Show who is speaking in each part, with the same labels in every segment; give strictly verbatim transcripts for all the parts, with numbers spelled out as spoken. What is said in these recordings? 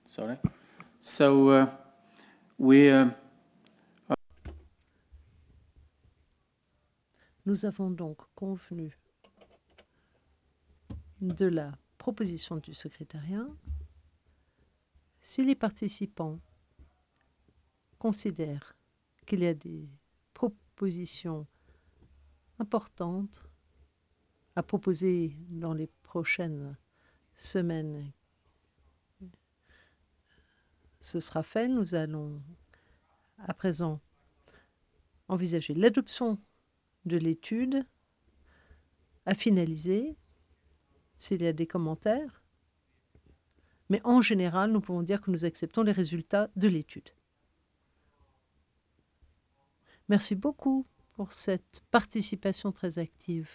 Speaker 1: Sorry. So uh, we. Uh,
Speaker 2: Nous avons donc convenu de la proposition du secrétariat. Si les participants considèrent qu'il y a des propositions importantes à proposer dans les prochaines semaines, ce sera fait. Nous allons à présent envisager l'adoption de l'étude à finaliser s'il y a des commentaires. Mais en général, nous pouvons dire que nous acceptons les résultats de l'étude. Merci beaucoup pour cette participation très active.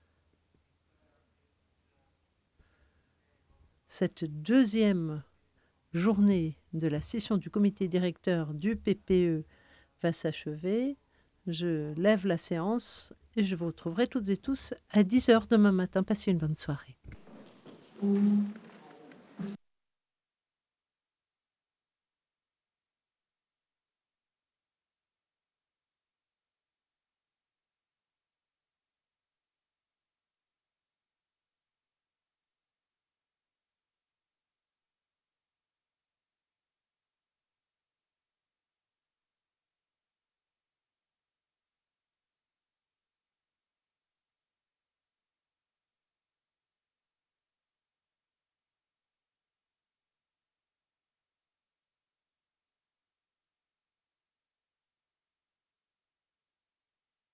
Speaker 2: Cette deuxième journée de la session du comité directeur du P P E va s'achever. Je lève la séance et je vous retrouverai toutes et tous à dix heures demain matin. Passez une bonne soirée.